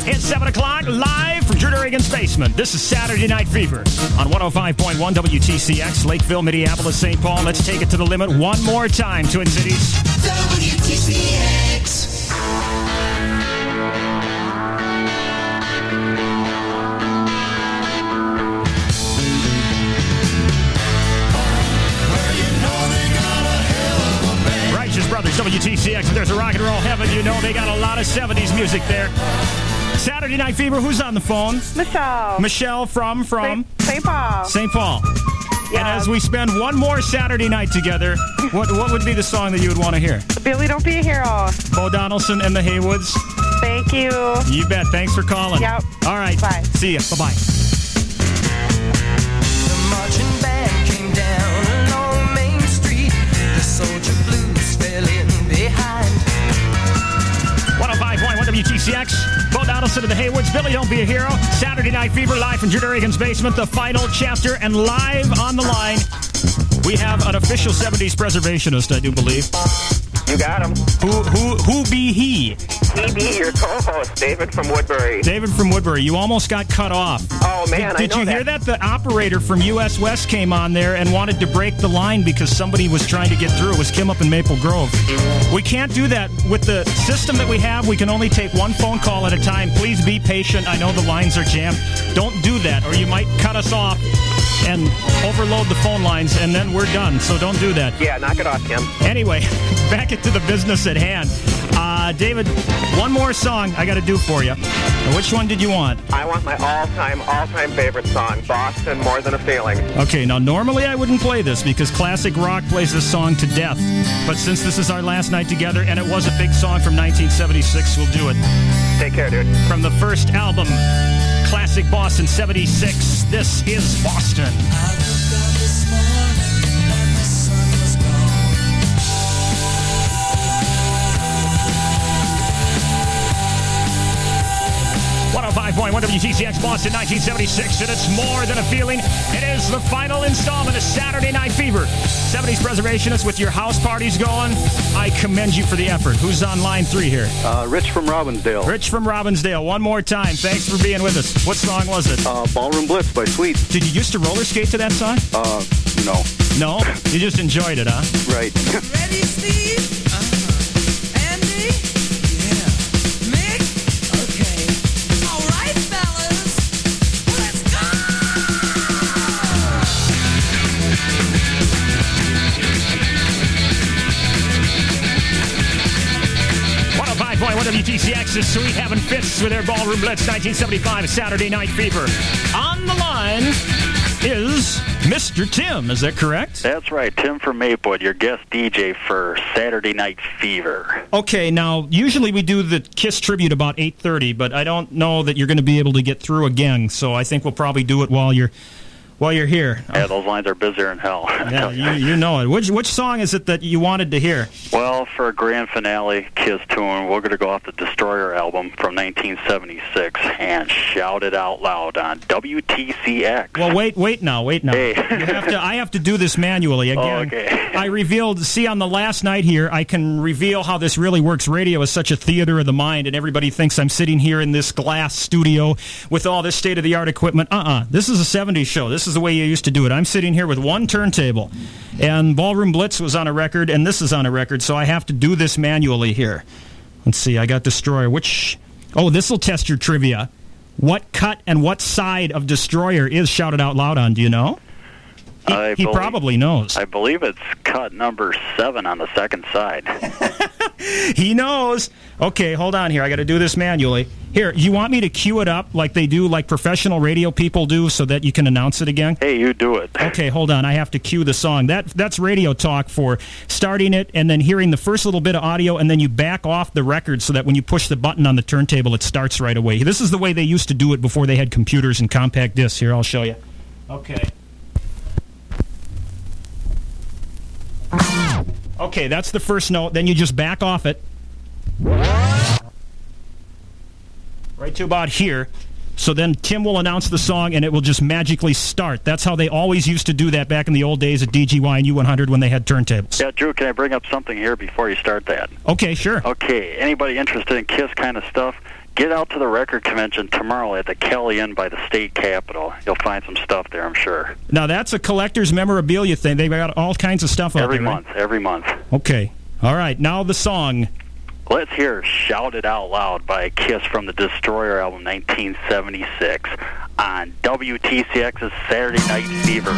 It's 7 o'clock, live from Drew Reagan's basement. This is Saturday Night Fever on 105.1 WTCX, Lakeville, Minneapolis, St. Paul. Let's take it to the limit one more time, Twin Cities. WTCX. Righteous Brothers, WTCX. If there's a rock and roll heaven, you know they got a lot of 70s music there. Saturday Night Fever, who's on the phone? Michelle. Michelle from? St. Paul. St. Paul. Yeah. And as we spend one more Saturday night together, what would be the song that you would want to hear? Billy, Don't Be a Hero. Bo Donaldson and the Haywoods. Thank you. You bet. Thanks for calling. Yep. All right. Bye. See ya. Bye-bye. The marching band came down along Main Street. The soldier blues fell in behind. 105.1 WTCX. Bo Donaldson and the Haywoods. Billy, Don't Be a Hero. Saturday Night Fever, live from Drew Reagan's basement. The final chapter, and live on the line, we have an official 70s preservationist, I do believe. You got him. Who be he? He be your co-host, David from Woodbury. David from Woodbury. You almost got cut off. Oh, man, Did I know you hear that? The operator from US West came on there and wanted to break the line because somebody was trying to get through. It was Kim up in Maple Grove. We can't do that. With the system that we have, we can only take one phone call at a time. Please be patient. I know the lines are jammed. Don't do that, or you might cut us off and overload the phone lines, and then we're done. So don't do that. Yeah, knock it off, Kim. Anyway, back into the business at hand. David, one more song I got to do for you. Which one did you want? I want my all-time favorite song, Boston, More Than a Feeling. Okay, now normally I wouldn't play this because classic rock plays this song to death. But since this is our last night together, and it was a big song from 1976, we'll do it. Take care, dude. From the first album, Classic Boston 76, this is Boston. I woke up this morning and the sun was gone. 105.1 WTCX Boston 1976, and it's more than a feeling. It is the final installment of Saturday Night Fever. 70s preservationists with your house parties going. I commend you for the effort. Who's on line 3 here? Rich from Robbinsdale. Rich from Robbinsdale. One more time. Thanks for being with us. What song was it? Ballroom Blitz by Sweet. Did you used to roller skate to that song? No. No? You just enjoyed it, huh? Right. Ready, Steve? Andy? Yeah. Mick? Okay. All right, fellas. Let's go! 105.1 WTCX is Sweet Having Fits with their Ballroom Blitz 1975 Saturday Night Fever. On the line is Mr. Tim. Is that correct? That's right, Tim from Maplewood, your guest DJ for Saturday Night Fever. Okay, now, usually we do the KISS tribute about 8:30, but I don't know that you're going to be able to get through again, so I think we'll probably do it while you're here. Yeah, those lines are busier than hell. Yeah, you know it. Which song is it that you wanted to hear? Well, for a grand finale KISS tune, we're going to go off the Destroyer album from 1976 and shout it out loud on WTCX. Well, wait now. Hey. I have to do this manually again. Oh, okay. I revealed, on the last night here, I can reveal how this really works. Radio is such a theater of the mind, and everybody thinks I'm sitting here in this glass studio with all this state-of-the-art equipment. This is a 70s show. This is the way you used to do it. I'm sitting here with one turntable, and Ballroom Blitz was on a record, and this is on a record, so I have to do this manually here. Let's see, I got Destroyer. This will test your trivia. What cut and what side of Destroyer is shouted out loud on? Do you know? He probably knows. I believe it's cut number 7 on the second side. He knows. Okay, hold on here. I got to do this manually. Here, you want me to cue it up like they do, like professional radio people do, so that you can announce it again? Hey, you do it. Okay, hold on. I have to cue the song. That's radio talk for starting it and then hearing the first little bit of audio, and then you back off the record so that when you push the button on the turntable, it starts right away. This is the way they used to do it before they had computers and compact discs. Here, I'll show you. Okay. Okay, that's the first note. Then you just back off it. Right to about here. So then Tim will announce the song, and it will just magically start. That's how they always used to do that back in the old days at DGY and U100 when they had turntables. Yeah, Drew, can I bring up something here before you start that? Okay, sure. Okay, anybody interested in KISS kind of stuff, get out to the record convention tomorrow at the Kelly Inn by the state capitol. You'll find some stuff there, I'm sure. Now, that's a collector's memorabilia thing. They've got all kinds of stuff out there, right? Every month. Okay. All right. Now the song. Let's hear Shout It Out Loud by Kiss from the Destroyer album 1976 on WTCX's Saturday Night Fever.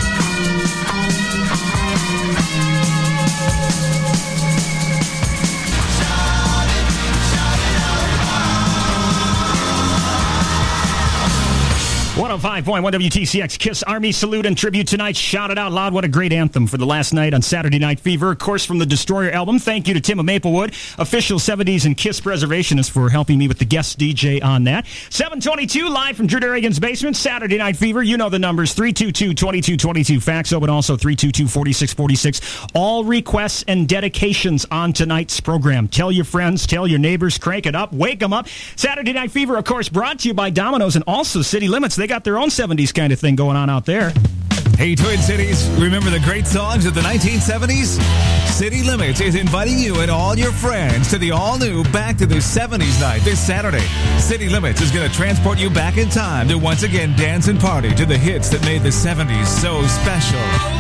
105.1 WTCX Kiss Army Salute and Tribute tonight. Shout It Out Loud. What a great anthem for the last night on Saturday Night Fever. Of course, from the Destroyer album. Thank you to Tim of Maplewood, official 70s and Kiss preservationist, for helping me with the guest DJ on that. 722 live from Drew Derrigan's basement. Saturday Night Fever. You know the numbers. 322-2222. Fax open also 322-4646. All requests and dedications on tonight's program. Tell your friends, tell your neighbors, crank it up, wake them up. Saturday Night Fever, of course, brought to you by Domino's and also City Limits. They got their own 70s kind of thing going on out there. Hey, Twin Cities, remember the great songs of the 1970s? City Limits is inviting you and all your friends to the all-new Back to the 70s night this Saturday. City Limits is going to transport you back in time to once again dance and party to the hits that made the 70s so special.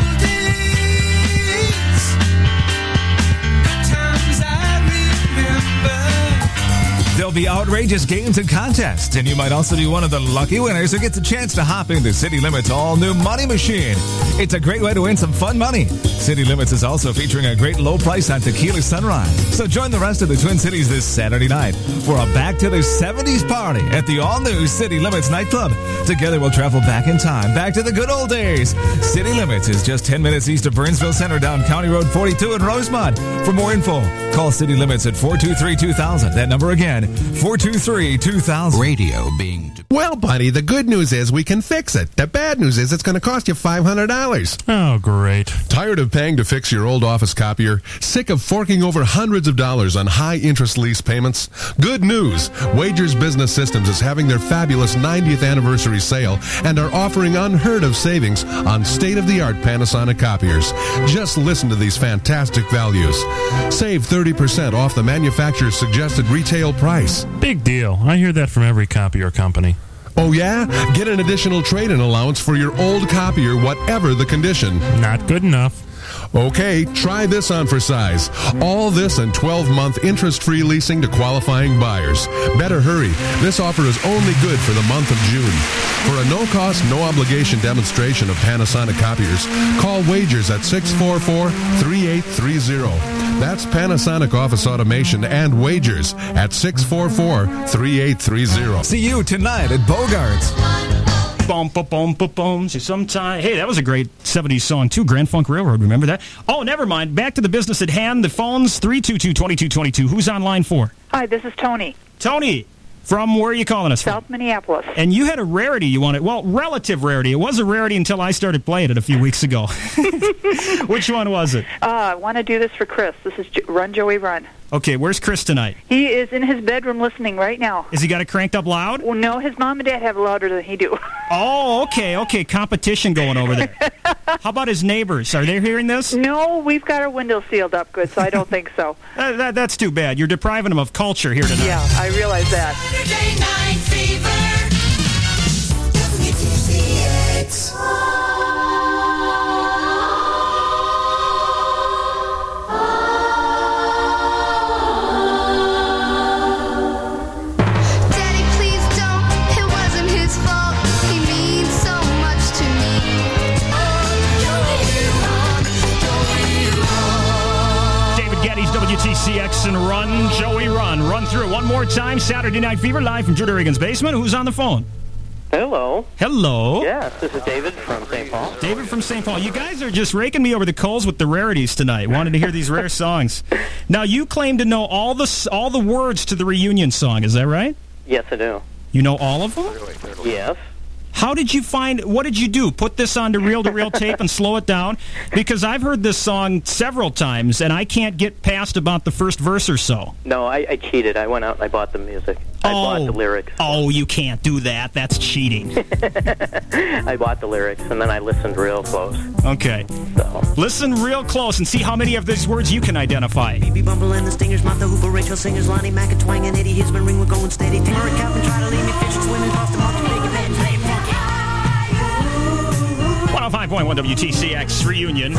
There'll be outrageous games and contests, and you might also be one of the lucky winners who gets a chance to hop into City Limits' all-new Money Machine. It's a great way to win some fun money. City Limits is also featuring a great low price on Tequila Sunrise. So join the rest of the Twin Cities this Saturday night for a Back to the 70s party at the all-new City Limits nightclub. Together we'll travel back in time, back to the good old days. City Limits is just 10 minutes east of Burnsville Center down County Road 42 in Rosemont. For more info, call City Limits at 423-2000. That number again, 423-2000. Radio being... Well, buddy, the good news is we can fix it. The bad news is it's going to cost you $500. Oh, great. Tired of paying to fix your old office copier? Sick of forking over hundreds of dollars on high-interest lease payments? Good news. Wagers Business Systems is having their fabulous 90th anniversary sale and are offering unheard-of savings on state-of-the-art Panasonic copiers. Just listen to these fantastic values. Save 30% off the manufacturer's suggested retail price. Big deal. I hear that from every copier company. Oh, yeah? Get an additional trade-in allowance for your old copier, whatever the condition. Not good enough. Okay, try this on for size. All this and 12-month interest-free leasing to qualifying buyers. Better hurry. This offer is only good for the month of June. For a no-cost, no-obligation demonstration of Panasonic copiers, call Wagers at 644-3830. That's Panasonic Office Automation and Wagers at 644-3830. See you tonight at Bogart's. Boom, boom, boom, boom, boom. Sometime. Hey, that was a great 70s song, too. Grand Funk Railroad. Remember that? Oh, never mind. Back to the business at hand. The phone's 322-2222. Who's on line 4? Hi, this is Tony. Tony, from where are you calling us from? South Minneapolis. And you had a rarity you wanted. Well, relative rarity. It was a rarity until I started playing it a few weeks ago. Which one was it? I want to do this for Chris. This is Run, Joey, Run. Okay, where's Chris tonight? He is in his bedroom listening right now. Has he got it cranked up loud? Well, no, his mom and dad have it louder than he do. Oh, okay. Competition going over there. How about his neighbors? Are they hearing this? No, we've got our windows sealed up good, so I don't think so. That's too bad. You're depriving them of culture here tonight. Yeah, I realize that. Saturday Night Fever. Daddy, please don't. It wasn't his fault. He means so much to me. David Geddes, WTCX, and Run, Joey, Run. Run through it one more time. Saturday Night Fever, live from Drew Derrigan's basement. Who's on the phone? Hello. Hello. Yes, this is David from St. Paul. David from St. Paul. You guys are just raking me over the coals with the rarities tonight. Wanted to hear these rare songs. Now, you claim to know all the words to the reunion song. Is that right? Yes, I do. You know all of them? Yes. How did you find, what did you do? Put this onto reel-to-reel tape and slow it down? Because I've heard this song several times, and I can't get past about the first verse or so. No, I cheated. I went out and I bought the music. I bought the lyrics. Oh, you can't do that. That's cheating. I bought the lyrics, and then I listened real close. Okay. So. Listen real close and see how many of these words you can identify. Baby Bumble and the Stingers, Martha Hooper, Rachel Singers, Lonnie Mac, and Twang, and Eddie Hisman, ring, we're going steady. Tamara Calvin, try to leave me, fish, swimming, Boston, Martin, Big Band, play funky. 105.1 WTCX Reunion.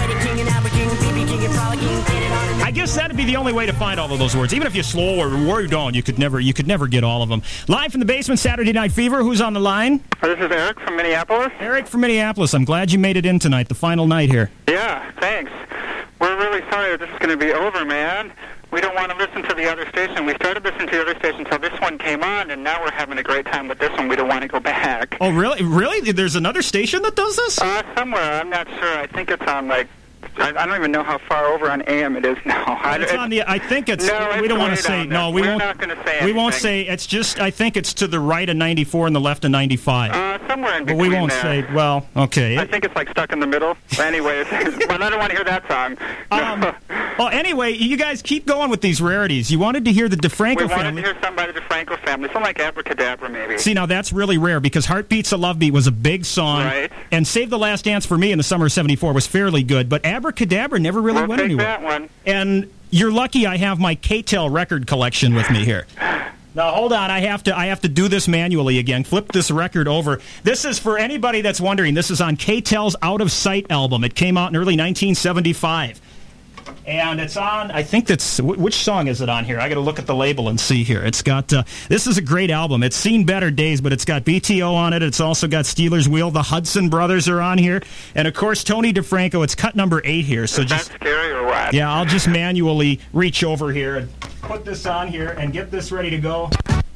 I guess that'd be the only way to find all of those words. Even if you slow or word on, you could never get all of them. Live from the basement, Saturday Night Fever. Who's on the line? This is Eric from Minneapolis. Eric from Minneapolis. I'm glad you made it in tonight, the final night here. Yeah, thanks. We're really sorry that this is going to be over, man. We don't want to listen to the other station. We started listening to the other station until this one came on, and now we're having a great time with this one. We don't want to go back. Oh, really? Really? There's another station that does this? Somewhere. I'm not sure. I think it's on, like, I don't even know how far over on AM it is now. It's on the. I think it's. No, we don't want to say. No, we We're won't. not going to say anything. We won't say. It's just. I think it's to the right of 94 and the left of 95. Somewhere in But between we won't there. say. Well, okay. I think it's like Stuck in the Middle. Anyway, well, I don't want to hear that song. No. Well, anyway, you guys keep going with these rarities. You wanted to hear the DeFranco We wanted family. to hear somebody the DeFranco family. Something like Abracadabra, maybe. See, now that's really rare because Heartbeats a Love Beat was a big song. Right. And Save the Last Dance for Me in the summer of 74 was fairly good. But Abracadabra never really We'll went take anywhere. that one. And you're lucky I have my K-Tel record collection with me here. Now, hold on. I have to do this manually again. Flip this record over. This is, for anybody that's wondering, this is on K-Tel's Out of Sight album. It came out in early 1975. And it's on, I think that's, which song is it on here? I got to look at the label and see here. It's got, this is a great album. It's seen better days, but it's got BTO on it. It's also got Steelers Wheel. The Hudson Brothers are on here. And, of course, Tony DeFranco. It's cut number 8 here. So Is that scary or what? Yeah, I'll just manually reach over here and put this on here and get this ready to go.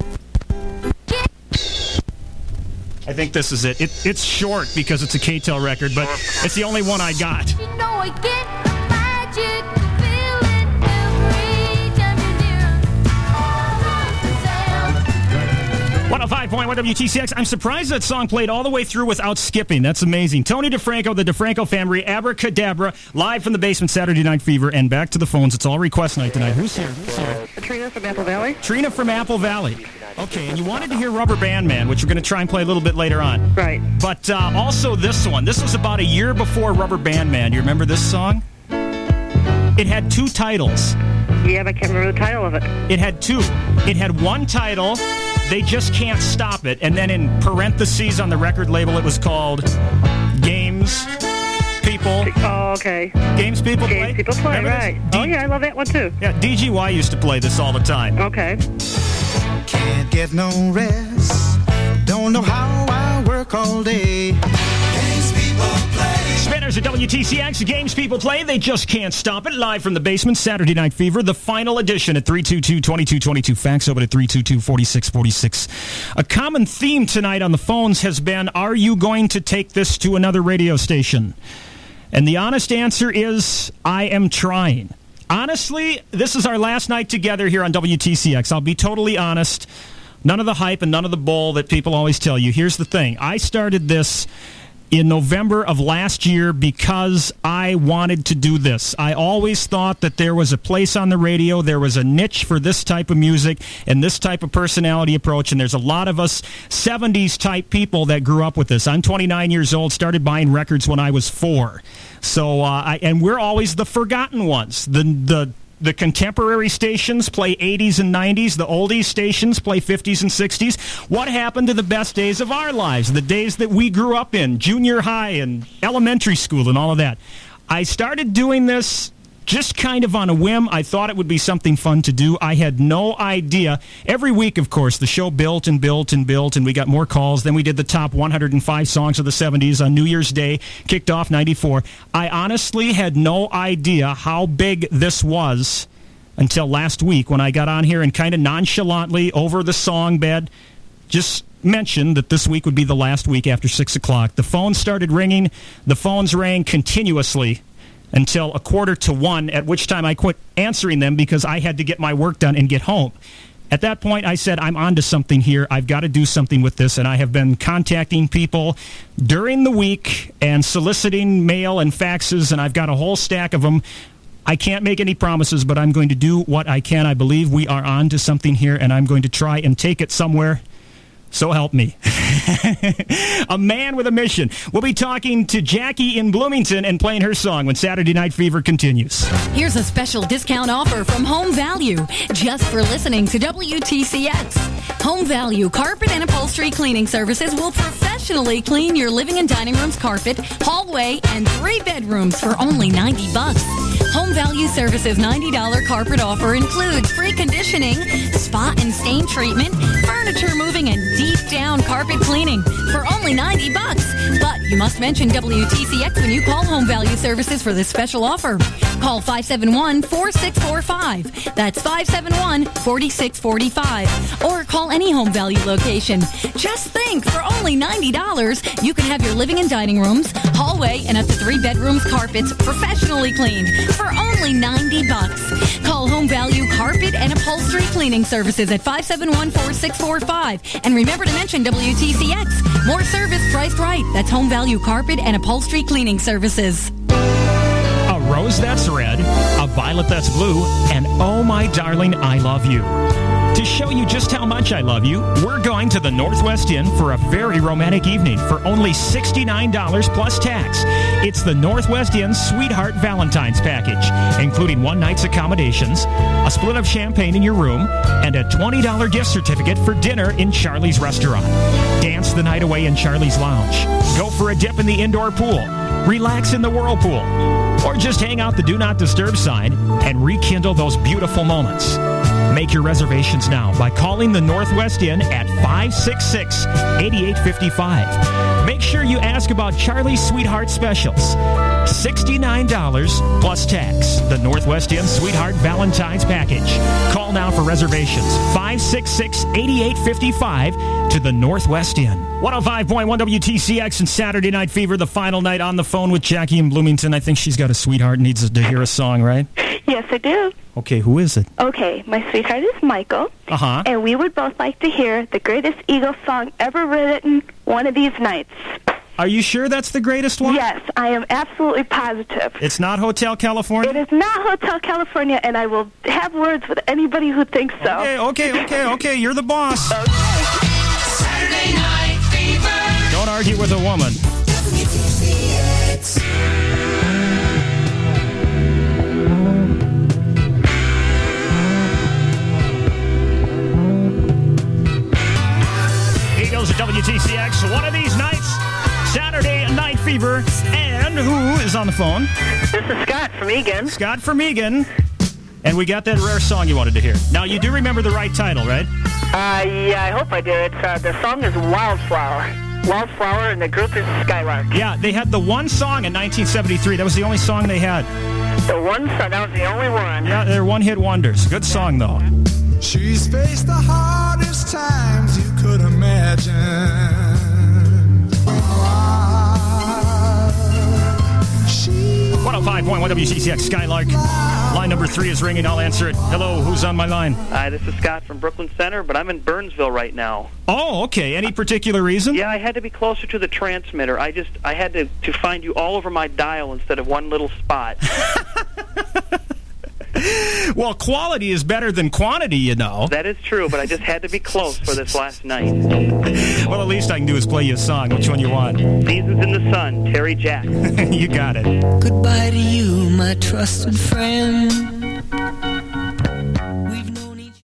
I think this is it. It's short because it's a K-Tel record, but it's the only one I got. You know I get the magic feeling every time you're near. 105.1 WTCX. I'm surprised that song played all the way through without skipping. That's amazing. Tony DeFranco, the DeFranco family, Abracadabra, live from the basement, Saturday Night Fever, and back to the phones. It's all request night tonight. Who's here? Trina from Apple Valley. Trina from Apple Valley. Okay, and you wanted to hear Rubber Band Man, which we're going to try and play a little bit later on. Right. But also this one. This was about a year before Rubber Band Man. You remember this song? It had 2 titles. Yeah, but I can't remember the title of it. It had 2. It had one title, They Just Can't Stop It, and then in parentheses on the record label it was called Games People. Oh, okay. Games People Play? Games People Play, Remember right. Oh, yeah, I love that one, too. Yeah, DGY used to play this all the time. Okay. Can't get no rest. Don't know how I work all day. Games people play. Spinners at WTCX, Games People Play. They just can't stop it. Live from the basement, Saturday Night Fever, the final edition at 322-2222. Fax open at 322-4646. A common theme tonight on the phones has been, are you going to take this to another radio station? And the honest answer is, I am trying. Honestly, this is our last night together here on WTCX. I'll be totally honest. None of the hype and none of the bull that people always tell you. Here's the thing. I started this in November of last year because I wanted to do this. I always thought that there was a place on the radio, there was a niche for this type of music and this type of personality approach, and there's a lot of us 70s type people that grew up with this. I'm 29 years old, started buying records when I was 4. So, and we're always the forgotten ones. The contemporary stations play 80s and 90s. The oldies stations play 50s and 60s. What happened to the best days of our lives? The days that we grew up in, junior high and elementary school and all of that. I started doing this just kind of on a whim. I thought it would be something fun to do. I had no idea. Every week, of course, the show built and built and built, and we got more calls. Then we did the top 105 songs of the 70s on New Year's Day, kicked off 94. I honestly had no idea how big this was until last week when I got on here and kind of nonchalantly over the song bed just mentioned that this week would be the last week after 6 o'clock. The phone started ringing. The phones rang continuously until 1:45, at which time I quit answering them because I had to get my work done and get home. At that point, I said, I'm onto something here. I've got to do something with this, and I have been contacting people during the week and soliciting mail and faxes, and I've got a whole stack of them I can't make any promises, but I'm going to do what I can. I believe we are on to something here, and I'm going to try and take it somewhere. So help me. A man with a mission. We'll be talking to Jackie in Bloomington and playing her song when Saturday Night Fever continues. Here's a special discount offer from Home Value, just for listening to WTCX. Home Value Carpet and Upholstery Cleaning Services will professionally clean your living and dining room's carpet, hallway, and 3 bedrooms for only $90. Home Value Services $90 carpet offer includes free conditioning, spot and stain treatment, furniture moving, and deep down carpet cleaning for only $90. But you must mention WTCX when you call Home Value Services for this special offer. Call 571-4645. That's 571-4645. Or call any Home Value location. Just think, for only $90, you can have your living and dining rooms, hallway, and up to 3 bedrooms carpets professionally cleaned for only $90. Call Home Value Carpet and Upholstery Cleaning Services at 571-4645. And remember to mention WTCX. More service priced right. That's Home Value Carpet and Upholstery Cleaning Services. A rose that's red, a violet that's blue, and oh my darling, I love you. To show you just how much I love you, we're going to the Northwest Inn for a very romantic evening for only $69 plus tax. It's the Northwest Inn Sweetheart Valentine's Package, including one night's accommodations, a split of champagne in your room, and a $20 gift certificate for dinner in Charlie's Restaurant. Dance the night away in Charlie's Lounge. Go for a dip in the indoor pool. Relax in the whirlpool. Or just hang out the Do Not Disturb sign and rekindle those beautiful moments. Make your reservations now by calling the Northwest Inn at 566-8855. Make sure you ask about Charlie's Sweetheart Specials. $69 plus tax. The Northwest Inn Sweetheart Valentine's Package. Call now for reservations. 566-8855 to the Northwest Inn. 105.1 WTCX and Saturday Night Fever, the final night on the phone with Jackie in Bloomington. I think she's got a sweetheart, needs to hear a song, right? Yes, I do. Okay, who is it? Okay, my sweetheart is Michael. Uh-huh. And we would both like to hear the greatest Eagles song ever written one of these nights. Are you sure that's the greatest one? Yes, I am absolutely positive. It's not Hotel California? It is not Hotel California, and I will have words with anybody who thinks so. Okay, you're the boss. Okay. Saturday Night Fever. Don't argue with a woman. Eagles at WTCX. One of these nights, Saturday Night Fever. And who is on the phone? This is Scott from Egan. Scott from Egan. And we got that rare song you wanted to hear. Now, you do remember the right title, right? Yeah, I hope I do. The song is Wildflower. Wildflower, and the group is Skylark. Yeah, they had the one song in 1973. That was the only song they had. The one song, that was the only one. Yeah, they're one-hit wonders. Good song, though. She's faced the hardest times you could imagine. 105.1 WCCX Skylark. Line number 3 is ringing. I'll answer it. Hello, who's on my line? Hi, this is Scott from Brooklyn Center, but I'm in Burnsville right now. Oh, okay. Any particular reason? Yeah, I had to be closer to the transmitter. I had to find you all over my dial instead of one little spot. Well, quality is better than quantity, you know. That is true, but I just had to be close for this last night. Well, the least I can do is play you a song. Which one you want? Seasons in the Sun, Terry Jack. You got it. Goodbye to you, my trusted friend.